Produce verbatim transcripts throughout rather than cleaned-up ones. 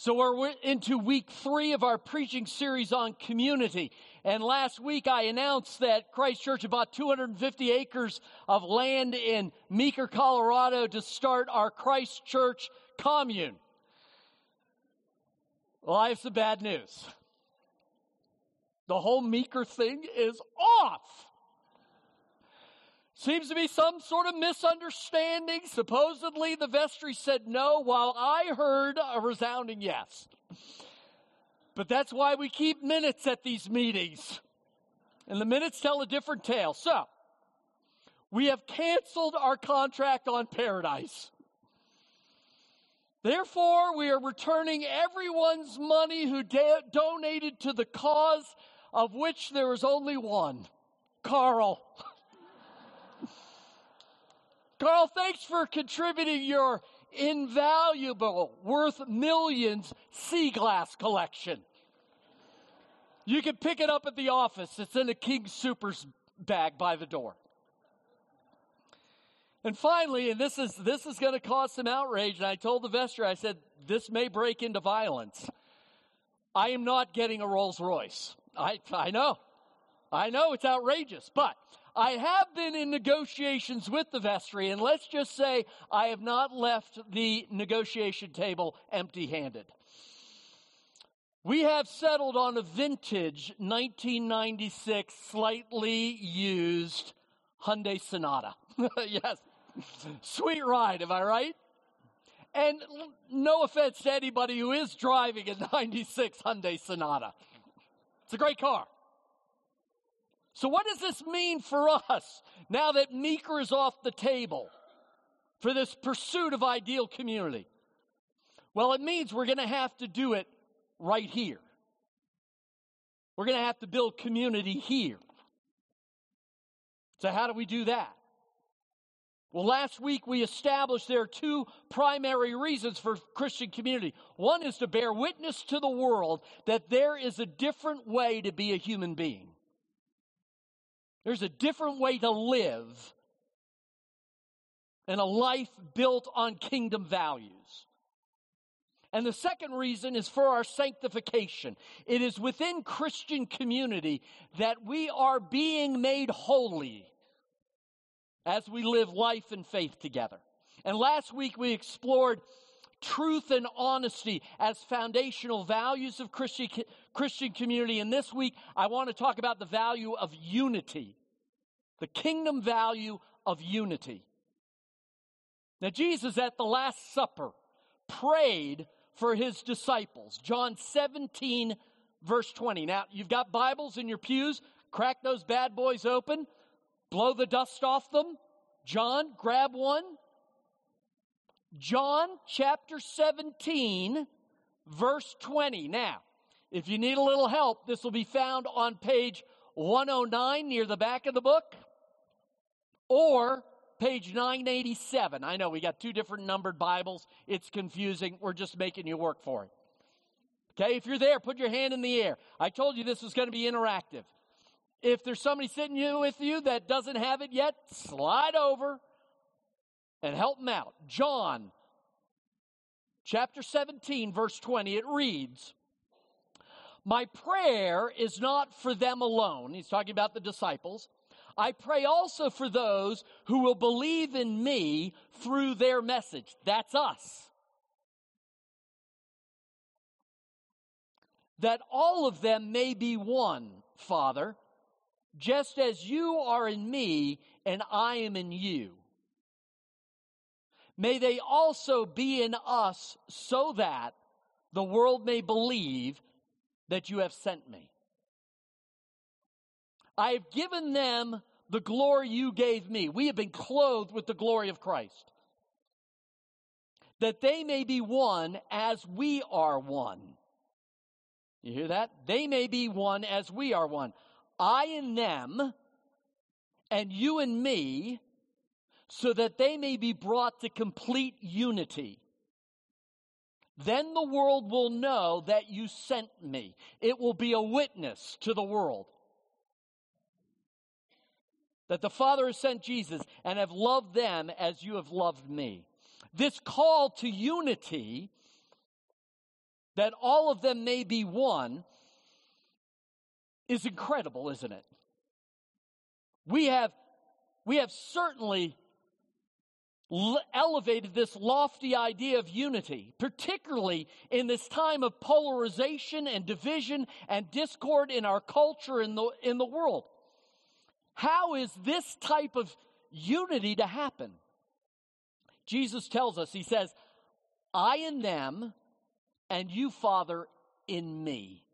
So we're into week three of our preaching series on community. And last week I announced that Christ Church had bought two hundred fifty acres of land in Meeker, Colorado to start our Christ Church commune. Well, I have some bad news. The whole Meeker thing is off. Seems to be some sort of misunderstanding. Supposedly the vestry said no, while I heard a resounding yes. But that's why we keep minutes at these meetings. And the minutes tell a different tale. So, we have canceled our contract on Paradise. Therefore, we are returning everyone's money who da- donated to the cause of which there is only one. Carl. Carl, thanks for contributing your invaluable, worth millions, sea glass collection. You can pick it up at the office. It's in a King Soopers bag by the door. And finally, and this is this is going to cause some outrage, and I told the vestry, I said, this may break into violence. I am not getting a Rolls Royce. I, I know. I know it's outrageous, but I have been in negotiations with the vestry, and let's just say I have not left the negotiation table empty-handed. We have settled on a vintage nineteen ninety-six, slightly used Hyundai Sonata. Yes. Sweet ride, am I right? And no offense to anybody who is driving a ninety-six Hyundai Sonata. It's a great car. So what does this mean for us now that Meeker is off the table for this pursuit of ideal community? Well, it means we're going to have to do it right here. We're going to have to build community here. So how do we do that? Well, last week we established there are two primary reasons for Christian community. One is to bear witness to the world that there is a different way to be a human being. There's a different way to live and a life built on kingdom values. And the second reason is for our sanctification. It is within Christian community that we are being made holy as we live life and faith together. And last week we explored truth and honesty as foundational values of Christian, Christian community. And this week, I want to talk about the value of unity. The kingdom value of unity. Now, Jesus at the Last Supper prayed for his disciples. John seventeen, verse twenty. Now, you've got Bibles in your pews. Crack those bad boys open. Blow the dust off them. John, grab one. John chapter seventeen, verse twenty. Now, if you need a little help, this will be found on page one oh nine near the back of the book, or page nine eighty-seven. I know we got two different numbered Bibles. It's confusing. We're just making you work for it. Okay, if you're there, put your hand in the air. I told you this was going to be interactive. If there's somebody sitting with you that doesn't have it yet, slide over and help them out. John, chapter seventeen, verse twenty, it reads, "My prayer is not for them alone." He's talking about the disciples. "I pray also for those who will believe in me through their message." That's us. "That all of them may be one, Father, just as you are in me and I am in you. May they also be in us so that the world may believe that you have sent me. I have given them the glory you gave me." We have been clothed with the glory of Christ. "That they may be one as we are one." You hear that? They may be one as we are one. "I in them, and you in me, so that they may be brought to complete unity. Then the world will know that you sent me." It will be a witness to the world that the Father has sent Jesus and have loved them as you have loved me. This call to unity that all of them may be one, is incredible, isn't it? We have, we have certainly l- elevated this lofty idea of unity, particularly in this time of polarization and division and discord in our culture in the, in the world. How is this type of unity to happen? Jesus tells us, he says, I in them, and you, Father, in me.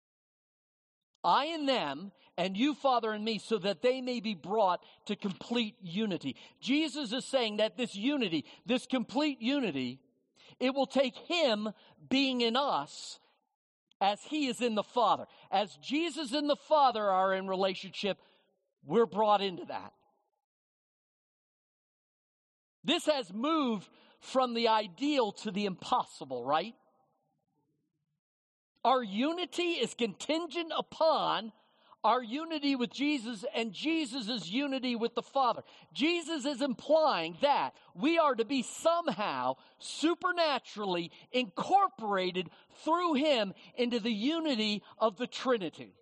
I in them, and you, Father, in me, so that they may be brought to complete unity. Jesus is saying that this unity, this complete unity, it will take him being in us as he is in the Father. As Jesus and the Father are in relationship, we're brought into that. This has moved from the ideal to the impossible, right? Our unity is contingent upon our unity with Jesus and Jesus' unity with the Father. Jesus is implying that we are to be somehow supernaturally incorporated through him into the unity of the Trinity.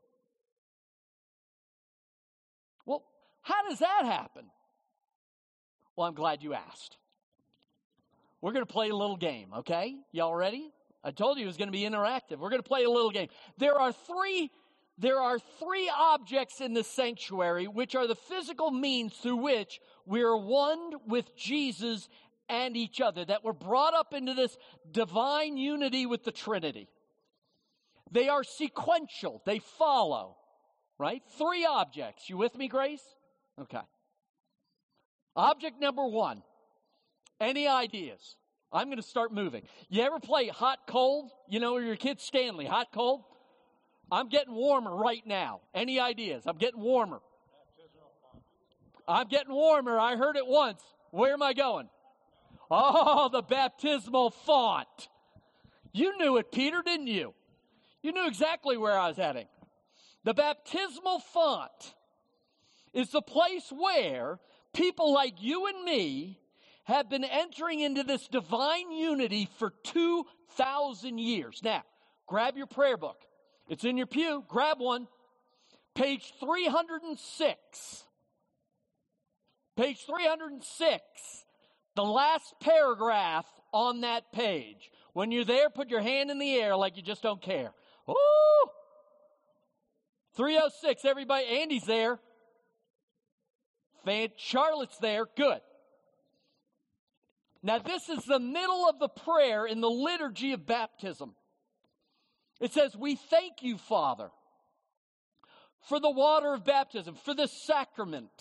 Well, how does that happen? Well, I'm glad you asked. We're going to play a little game, okay? Y'all ready? I told you it was going to be interactive. We're going to play a little game. There are three, there are three objects in the sanctuary, which are the physical means through which we are one with Jesus and each other, that we're brought up into this divine unity with the Trinity. They are sequential. They follow, right? Three objects. You with me, Grace? Okay. Object number one. Any ideas? I'm going to start moving. You ever play hot, cold? You know, your kid Stanley, hot, cold? I'm getting warmer right now. Any ideas? I'm getting warmer. I'm getting warmer. I heard it once. Where am I going? Oh, the baptismal font. You knew it, Peter, didn't you? You knew exactly where I was heading. The baptismal font is the place where people like you and me have been entering into this divine unity for two thousand years. Now, grab your prayer book. It's in your pew. Grab one. Page three hundred six. Page three hundred six. The last paragraph on that page. When you're there, put your hand in the air like you just don't care. Woo! three oh six, everybody. Andy's there. Fan- Charlotte's there. Good. Now, this is the middle of the prayer in the liturgy of baptism. It says, we thank you, Father, for the water of baptism, for this sacrament.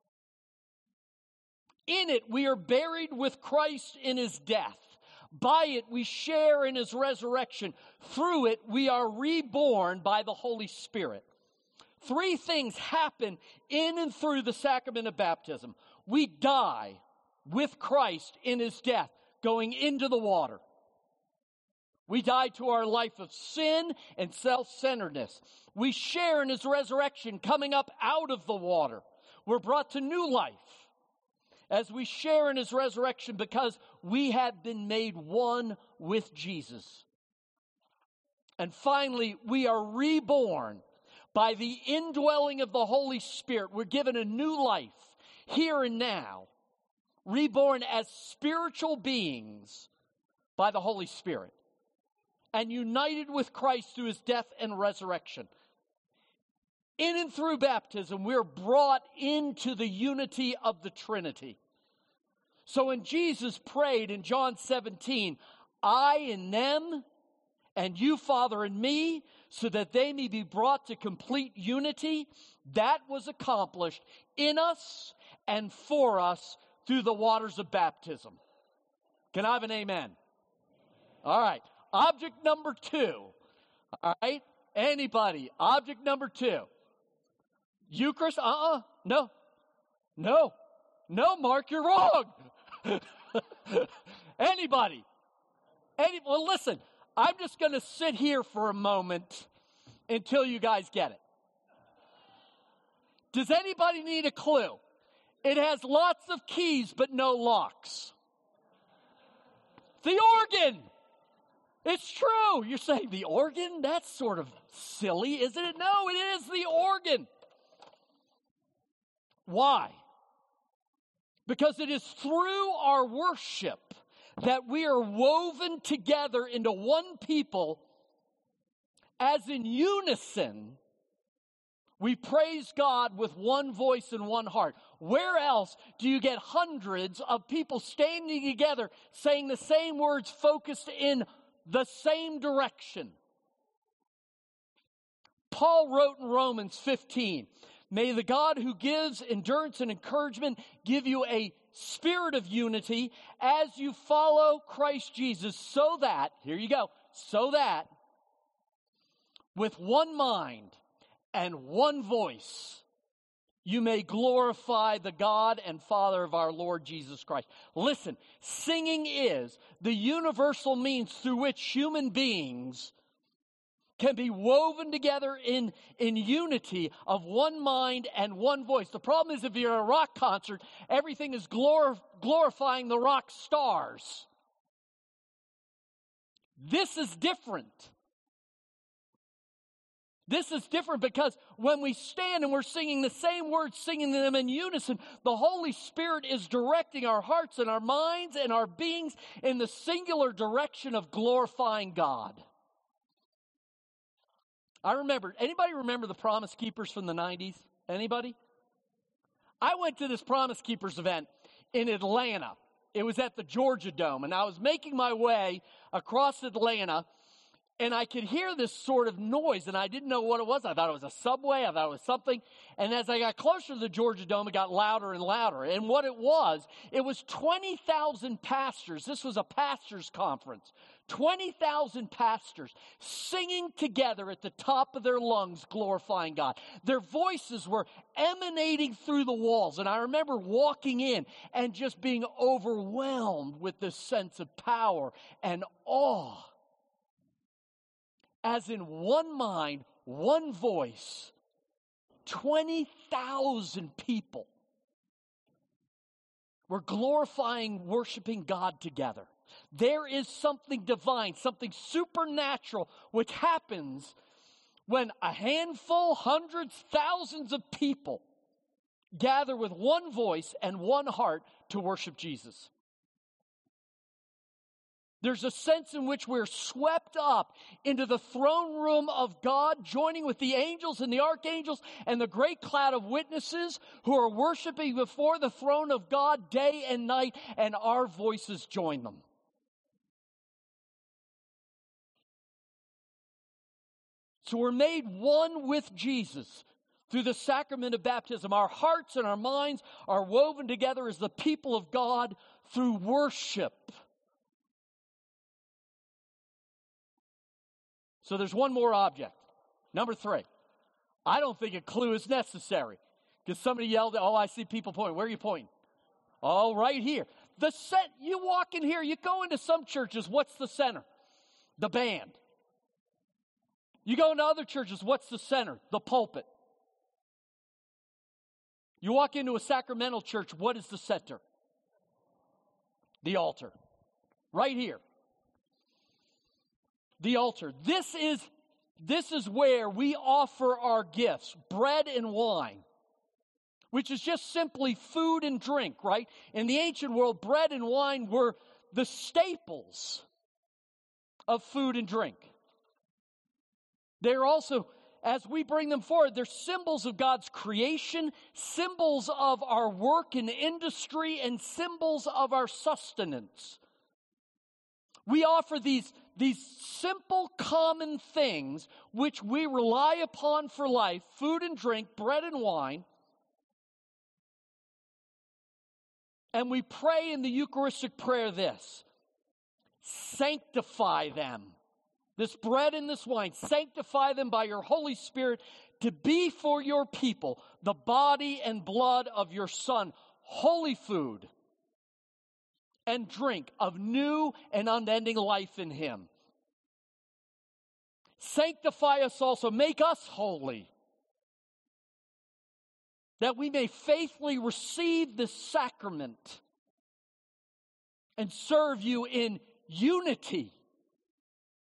In it, we are buried with Christ in his death. By it, we share in his resurrection. Through it, we are reborn by the Holy Spirit. Three things happen in and through the sacrament of baptism. We die with Christ in his death, going into the water. We die to our life of sin and self-centeredness. We share in his resurrection, coming up out of the water. We're brought to new life as we share in his resurrection because we have been made one with Jesus. And finally, we are reborn by the indwelling of the Holy Spirit. We're given a new life here and now. Reborn as spiritual beings by the Holy Spirit and united with Christ through his death and resurrection. In and through baptism, we're brought into the unity of the Trinity. So when Jesus prayed in John seventeen, I in them and you, Father, in me, so that they may be brought to complete unity, that was accomplished in us and for us through the waters of baptism. Can I have an amen? All right. Object number two. All right. Anybody? Object number two. Eucharist? Uh-uh. No. No. No, Mark, you're wrong. Anybody? Any, well, listen. I'm just going to sit here for a moment until you guys get it. Does anybody need a clue? It has lots of keys, but no locks. The organ. It's true. You're saying the organ? That's sort of silly, isn't it? No, it is the organ. Why? Because it is through our worship that we are woven together into one people, as in unison we praise God with one voice and one heart. Where else do you get hundreds of people standing together saying the same words focused in the same direction? Paul wrote in Romans fifteen, may the God who gives endurance and encouragement give you a spirit of unity as you follow Christ Jesus, so that, here you go, so that with one mind and one voice you may glorify the God and Father of our Lord Jesus Christ. Listen, singing is the universal means through which human beings can be woven together in, in unity of one mind and one voice. The problem is, if you're at a rock concert, everything is glor- glorifying the rock stars. This is different. This is different because when we stand and we're singing the same words, singing them in unison, the Holy Spirit is directing our hearts and our minds and our beings in the singular direction of glorifying God. I remember, anybody remember the Promise Keepers from the nineties? Anybody? I went to this Promise Keepers event in Atlanta. It was at the Georgia Dome, and I was making my way across Atlanta, and I could hear this sort of noise, and I didn't know what it was. I thought it was a subway. I thought it was something. And as I got closer to the Georgia Dome, it got louder and louder. And what it was, it was twenty thousand pastors. This was a pastors' conference. twenty thousand pastors singing together at the top of their lungs, glorifying God. Their voices were emanating through the walls. And I remember walking in and just being overwhelmed with this sense of power and awe. As in one mind, one voice, twenty thousand people were glorifying, worshiping God together. There is something divine, something supernatural, which happens when a handful, hundreds, thousands of people gather with one voice and one heart to worship Jesus. There's a sense in which we're swept up into the throne room of God, joining with the angels and the archangels and the great cloud of witnesses who are worshiping before the throne of God day and night, and our voices join them. So we're made one with Jesus through the sacrament of baptism. Our hearts and our minds are woven together as the people of God through worship. So there's one more object. Number three. I don't think a clue is necessary. Because somebody yelled, oh, I see people pointing. Where are you pointing? Oh, right here. The set, you walk in here, you go into some churches, what's the center? The band. You go into other churches, what's the center? The pulpit. You walk into a sacramental church, what is the center? The altar. Right here. The altar. This is, this is where we offer our gifts, bread and wine, which is just simply food and drink, right? In the ancient world, bread and wine were the staples of food and drink. They're also, as we bring them forward, they're symbols of God's creation, symbols of our work and industry, and symbols of our sustenance. We offer these, these simple, common things which we rely upon for life, food and drink, bread and wine, and we pray in the Eucharistic prayer this: sanctify them. This bread and this wine, sanctify them by your Holy Spirit to be for your people the body and blood of your Son, holy food and drink of new and unending life in Him. Sanctify us also, make us holy, that we may faithfully receive this sacrament and serve you in unity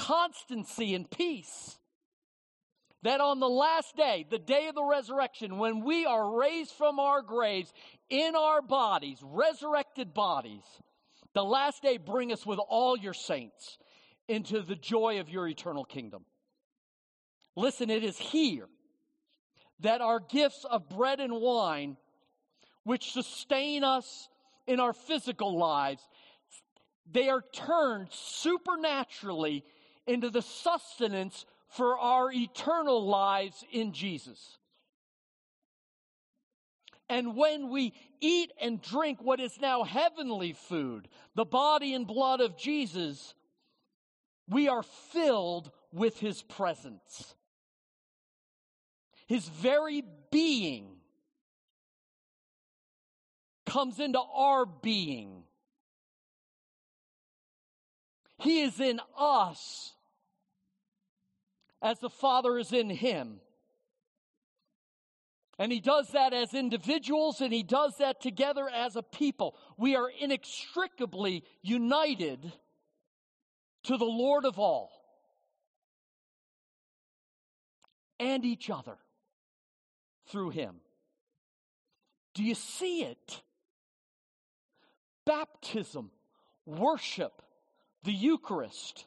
constancy and peace. That on the last day, the day of the resurrection, when we are raised from our graves in our bodies, resurrected bodies, the last day bring us with all your saints into the joy of your eternal kingdom. Listen, it is here that our gifts of bread and wine, which sustain us in our physical lives, they are turned supernaturally into the sustenance for our eternal lives in Jesus. And when we eat and drink what is now heavenly food, the body and blood of Jesus, we are filled with his presence. His very being comes into our being. He is in us as the Father is in him. And he does that as individuals, and he does that together as a people. We are inextricably united to the Lord of all and each other through him. Do you see it? Baptism, worship, the Eucharist.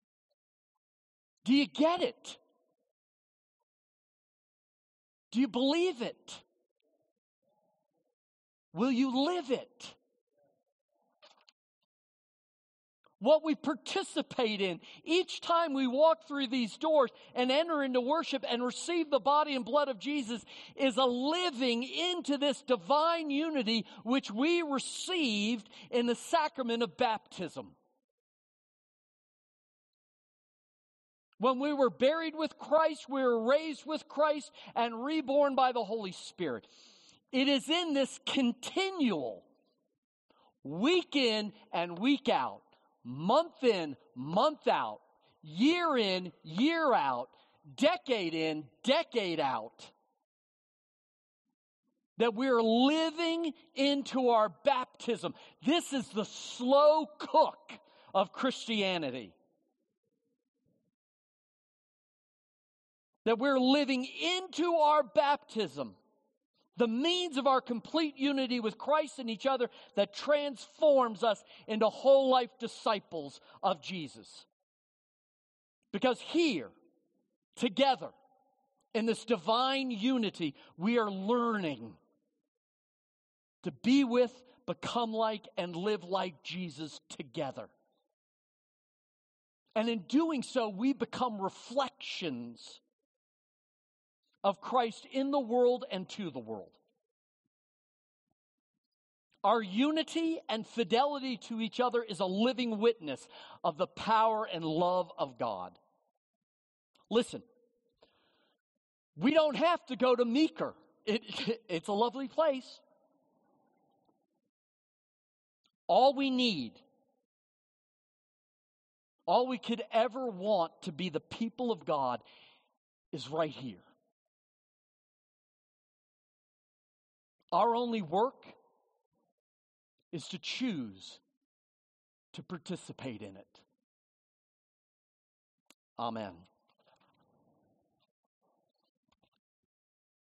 Do you get it? Do you believe it? Will you live it? What we participate in each time we walk through these doors and enter into worship and receive the body and blood of Jesus is a living into this divine unity which we received in the sacrament of baptism. When we were buried with Christ, we were raised with Christ and reborn by the Holy Spirit. It is in this continual, week in and week out, month in, month out, year in, year out, decade in, decade out, that we're living into our baptism. This is the slow cook of Christianity. That we're living into our baptism, the means of our complete unity with Christ and each other that transforms us into whole life disciples of Jesus. Because here, together, in this divine unity, we are learning to be with, become like, and live like Jesus together. And in doing so, we become reflections of Christ in the world and to the world. Our unity and fidelity to each other is a living witness of the power and love of God. Listen, we don't have to go to Meeker. It, it's a lovely place. All we need, all we could ever want to be the people of God is right here. Our only work is to choose to participate in it. Amen.